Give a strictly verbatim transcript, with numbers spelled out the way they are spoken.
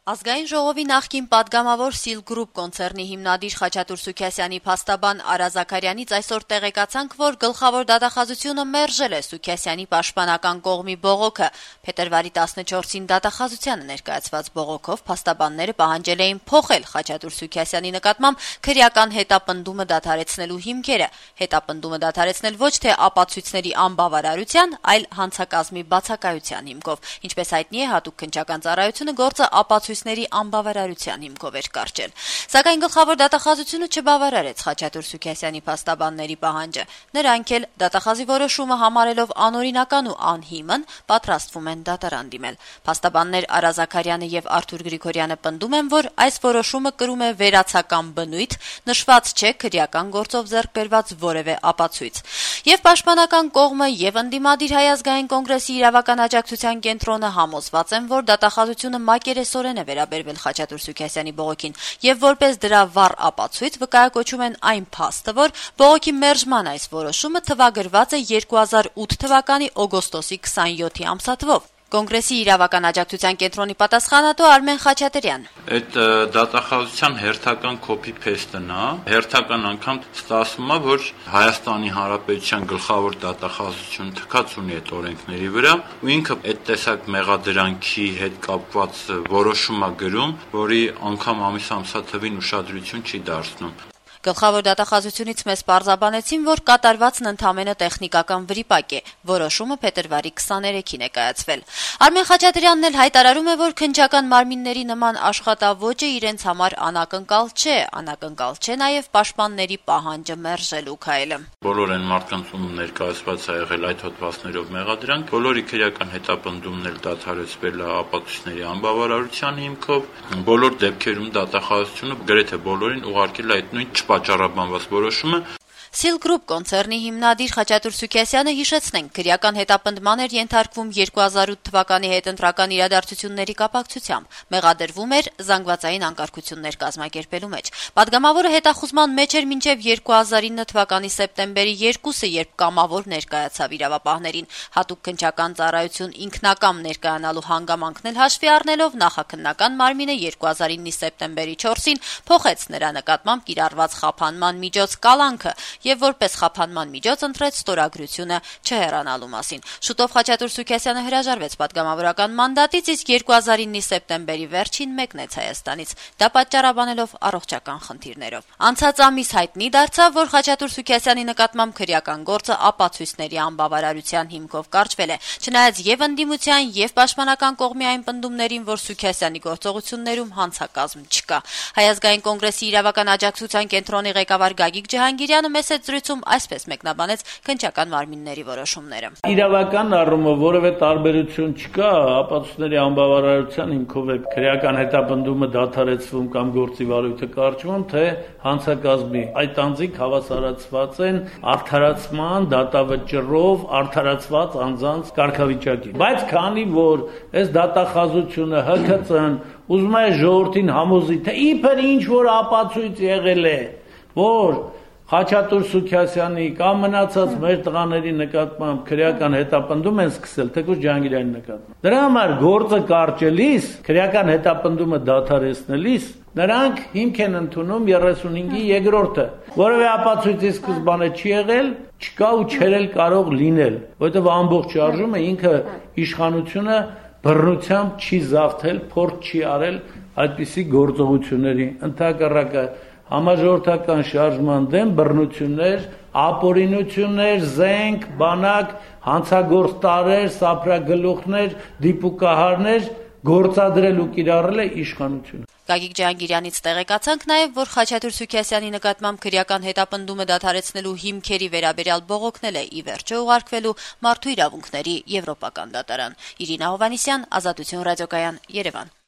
Ազգային ժողովի նախկին պատգամավոր Սիլ Գրուպ կոնցեռնի հիմնադիր Խաչատուր Սուքիասյանի փաստաբան Արա Զաքարյանից այսօր տեղեկացանք, որ գլխավոր դատախազությունը մերժել է Սուքիասյանի պաշտպանական կողմի բողոքը։ Փետրվարի տասնչորսին դատախազությանը ներկայացված բողոքով փաստաբանները պահանջել էին փոխել Խաչատուր Սուքիասյանի նկատմամբ քրեական հետապնդումը դադարեցնելու հիմքերը։ Հետապնդումը դադարեցնել ոչ թե ապացույցների անբավարարության, այլ հանցակազմի բացակայության հիմքով։ Ինչպես հայտնի է, հատուկ քննչական ծառայությունը գործը ապացույցների անբավարարության հիմքով էր կարճել։ Սակայն գլխավոր դատախազությունը չբավարարեց Խաչատուր Սուքիասյանի փաստաբանների պահանջը։ Նրանք էլ դատախազի որոշումը համարելով անօրինական ու անհիմն պատրաստվում են դատարան դիմել։ Փաստաբաններ Արա Զաքարյանը եւ Արթուր Գրիգորյանը պնդում են, որ այս որոշումը կրում է վերացական բնույթ, նշված չէ քրեական գործով ձեռք բերված որևէ ապացույց։ Եվ պաշտպանական կողմը եւ ընդդիմադիր Հայ ազգային կոնգրեսի իրավական աջակցության կենտրոնը համոզված են, որ դատախազությունը մակերեսորեն է վերաբերվել Խաչատուր Սուքիասյանի բողոքին եւ որպես դրա վառ ապացույց վկայակոչում են այն փաստը, որ բողոքի մերժման այս որոշումը թվագրված է երկու հազար ութ թվականի օգոստոսի քսանյոթի ամսաթվով։ Կոնգրեսի իրավական աջակցության կենտրոնի պատասխանատու Արմեն Խաչատրյան. Այդ դատախազության հերթական copy-paste-ն է, հերթական անգամ ստացվում է, որ Հայաստանի Հանրապետության գլխավոր դատախազությունը թքած ունի այդ օրենքների վրա, ու ինքը այդ տեսակ մեղադրանքի հետ կապված որոշում է գրում, որի անգամ ամիս ամսաթվին ուշադրություն չի դարձնում։ Գլխավոր դատախազությունից մեզ պարզաբանեցին, որ կատարվածն ընդամենը տեխնիկական վրիպակ է։ Որոշումը փետրվարի քսաներեքին է կայացվել։ Արմեն Խաչատրյանն էլ հայտարարում է, որ քննչական մարմինների նման աշխատավոճը իրենց համար անակնկալ չէ, անակնկալ չէ նաև պաշտպանների պահանջը մերժելու քայլը։ Բոլոր այն մարդկանց, ում ներկայացված է եղել այդ հոդվածներով մեղադրանք, բոլորի քրեական հետապնդումն էլ դադարեցվել է ապացույցների անբավարարության հիմքով։ Բոլոր դեպքերում դատախազությունը գրեթե բոլորին ուղարկել է այդ նույն պատճառաբանված որոշումը։ Սիլ Գրուպ կոնցեռնի հիմնադիր Խաչատուր Սուքիասյանը հիշեցնենք, քրեական հետապնդման էր ենթարկվում երկու հազար ութ թվականի հետընտրական իրադարձությունների կապակցությամբ, մեղադրվում էր զանգվածային անկարգություններ կազմակերպելու մեջ։ Պատգամավորը հետախուզման մեջ էր մինչև երկու հազար ինը թվականի սեպտեմբերի երկուսը, երբ կամավոր ներկայացավ իրավապահներին։ Հատուկ քննչական ծառայություն ինքնակամ ներկայանալու հանգամանքն էլ հաշվի առնելով նախաքննական մարմինը երկու հազար ինը սեպտեմբերի չորսին փոխեց նրա նկատմամբ կիրառված խափանման միջոց կալանքը եւ որպես խափանման միջոց ընտրեց ստորագրությունը չհեռանալու մասին։ Շուտով Խաչատուր Սուքիասյանը հրաժարվեց պատգամավորական մանդատից, իսկ երկու հազար ինը սեպտեմբերի վերջին մեկնեց Հայաստանից, դա պատճառաբանելով առողջական խնդիրներով։ Անցած ամիս հայտնի դարձավ, որ Խաչատուր Սուքիասյանի նկատմամբ քրեական գործը ապացույցների անբավարարության հիմքով կարճվել է, չնայած եւ ընդդիմության եւ պաշտպանական կողմի այն պնդումներին, որ Սուքիասյանի գործողություններում հանցակազմ չկա։ Հայ ազգային կոնգրեսի իրավական աջակցության կենտրոնի ղեկավար Գագիկ Ջհանգիրյանը մեծ զրույցում այսպես մեկնաբանեց քննչական մարմինների որոշումները։ Իրավական առումով որևէ տարբերություն չկա, ապացույցների անբավարարության հիմքով է քրեական հետապնդումը դադարեցվում կամ գործի վարույթը կարճվում, թե հանցակազմի այդ անձիկ հավասարացված են արդարացման դատավճռով արդարացված անձանց կարգավիճակին։ Բայց քանի որ այս դատախազությունը Հ K C-ն ուզում է ժողովրդին համոզի, թե իբր ինչ որ ապացույց եղել է, որ Խաչատուր Սուքիասյանի կամ մնացած մեր տղաների նկատմամբ քրեական հետապնդում են սկսել, թեկուզ Ջհանգիրյանի նկատմամբ։ Դրա համար գործը կարճելիս, քրեական հետապնդումը դադարեցնելիս նրանք հիմք են ընդունում երեսունհինգի երկրորդը, որևէ ապացույցի սկզբանե չի եղել, չկա ու չերել կարող լինել, որովհետև ամբողջ շարժումը ինքը իշխանությունը բռնությամբ չի զավթել, փորձ չի արել այդպիսի գործողությունների, ընդհակառակը համաժողովրդական շարժման դեմ բռնություններ, ապօրինություններ, զենք, բանակ, հանցագործ տարեր, սափրագլուխներ, դիպուկահարներ գործադրել ու կիրառել է իշխանությունը։ Գագիկ Ջհանգիրյանից տեղեկացանք նաև, որ Խաչատուր Սուքիասյանի նկատմամբ քրեական հետապնդումը դադարեցնելու հիմքերի վերաբերյալ բողոքնել է ի վերջո ուղարկվելու Մարդու իրավունքների եվրոպական դատարան։ Իրինա Հովհաննիսյան, Ազատություն ռադիոկայան, Երևան։